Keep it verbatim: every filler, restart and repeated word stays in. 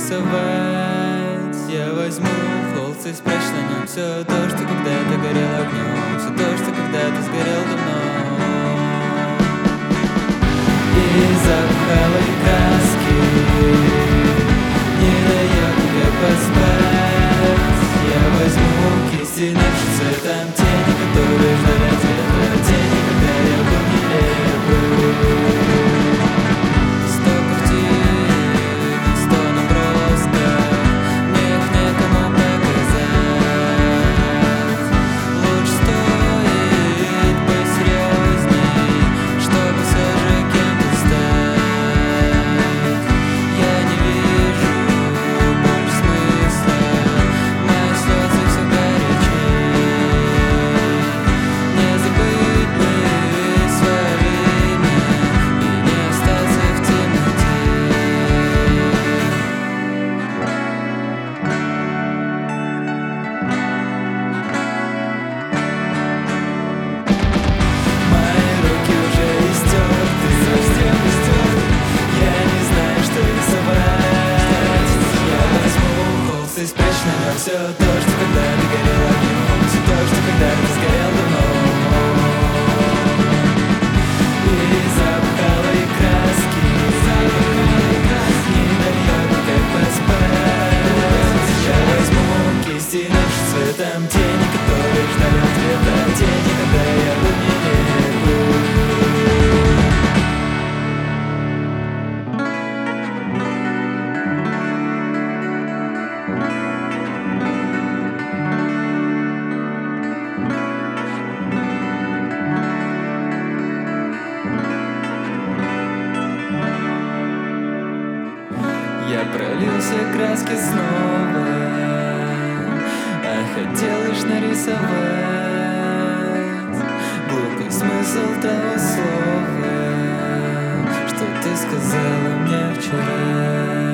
нарисовать. Я возьму холст и спрячь на нем все то, что когда-то горело огнем, все то, что когда-то сгорел давно. И запах алой краски не дает мне поспать. Я возьму кисти, нашу цветом тени, которые ждали ответа, тени, когда я был нелепым. Сто картин, сто набросков, мне их некому показать. Лучше стоит посерьезней, чтобы все же кем-то стать. Я не вижу больше смысла, мои слезы все горячей. Не забыть бы свое имя и не остаться в темноте. Мои руки уже истерты, совсем истерты. Я не знаю, что рисовать. Я возьму холст и спрячь на нем все то, что когда-то горело огнем, все то, что когда-то сгорел давно. И запах алой краски не дает как поспать. Я возьму кисти, нашу цветом тени, которые ждали ответа, тени, когда я был нелепым. Я пролил все краски снова, а хотел лишь нарисовать глупый смысл того слова, что ты сказала мне вчера.